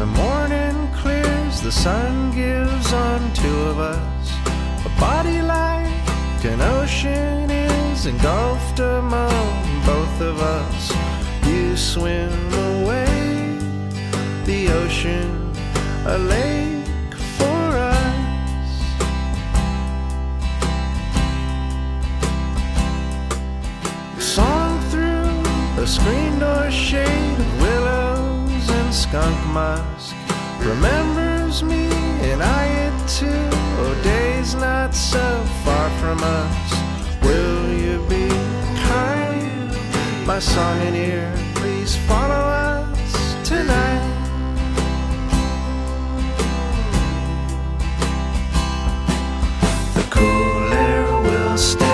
the morning clears, the sun gives on two of us. A body like an ocean is engulfed among both of us. You swim away, the ocean, a lake for us. Song through a screen door shade of willows and skunk musk remembers me and I it too. Oh, days not so far from us. Will you be kind? My song in ear, please follow us tonight. The cool air will stay.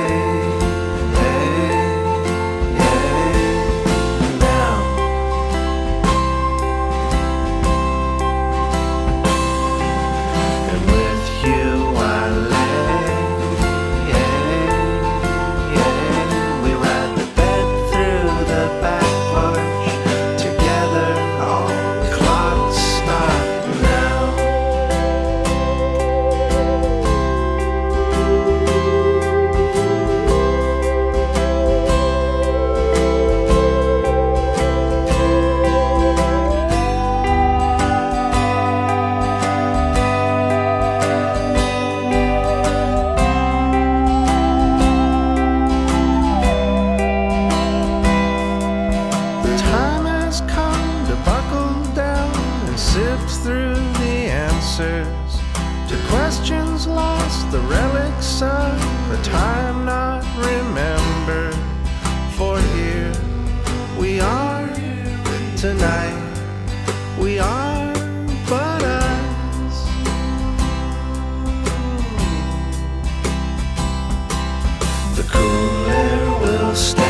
Sift through the answers to questions lost, the relics of a time not remembered. For here we are tonight, we are but us. The cool air will stay.